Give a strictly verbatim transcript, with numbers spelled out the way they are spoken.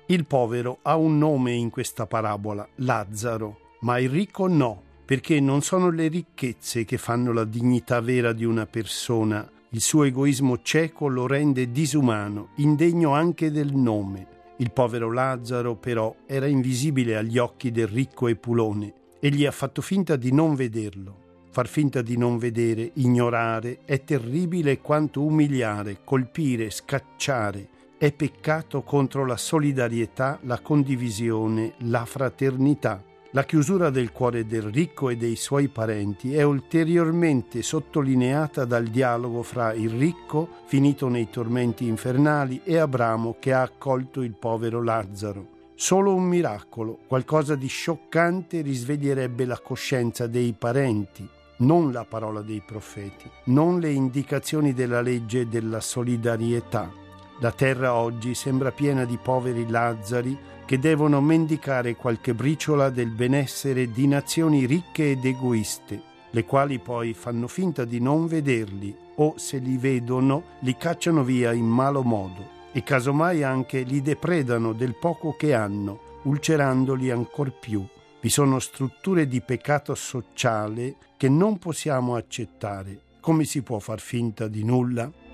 Il povero ha un nome in questa parabola, Lazzaro, ma il ricco no, perché non sono le ricchezze che fanno la dignità vera di una persona. Il suo egoismo cieco lo rende disumano, indegno anche del nome. Il povero Lazzaro, però, era invisibile agli occhi del ricco Epulone. Egli ha fatto finta di non vederlo. Far finta di non vedere, ignorare, è terribile quanto umiliare, colpire, scacciare. È peccato contro la solidarietà, la condivisione, la fraternità. La chiusura del cuore del ricco e dei suoi parenti è ulteriormente sottolineata dal dialogo fra il ricco, finito nei tormenti infernali, e Abramo che ha accolto il povero Lazzaro. Solo un miracolo, qualcosa di scioccante, risveglierebbe la coscienza dei parenti, non la parola dei profeti, non le indicazioni della legge e della solidarietà. La terra oggi sembra piena di poveri Lazzari che devono mendicare qualche briciola del benessere di nazioni ricche ed egoiste, le quali poi fanno finta di non vederli o, se li vedono, li cacciano via in malo modo e casomai anche li depredano del poco che hanno, ulcerandoli ancor più. Vi sono strutture di peccato sociale che non possiamo accettare. Come si può far finta di nulla?